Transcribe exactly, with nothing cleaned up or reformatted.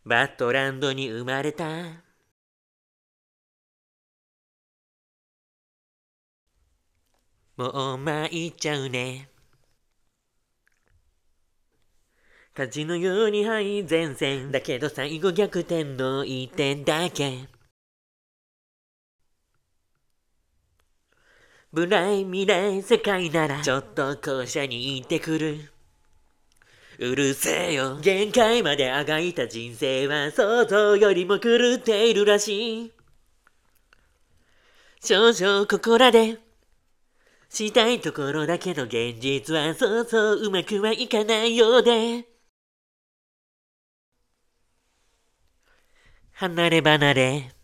バッドランドに生まれた。もう参っちゃうね。火事のように敗前線。だけど最後逆転の一点だけ。ブライ未来世界ならちょっと校舎に行ってくる。うるせえよ。限界まであがいた人生は想像よりも狂っているらしい。少々ここらでしたいところだけど現実はそうそううまくはいかないようで。離れ離れ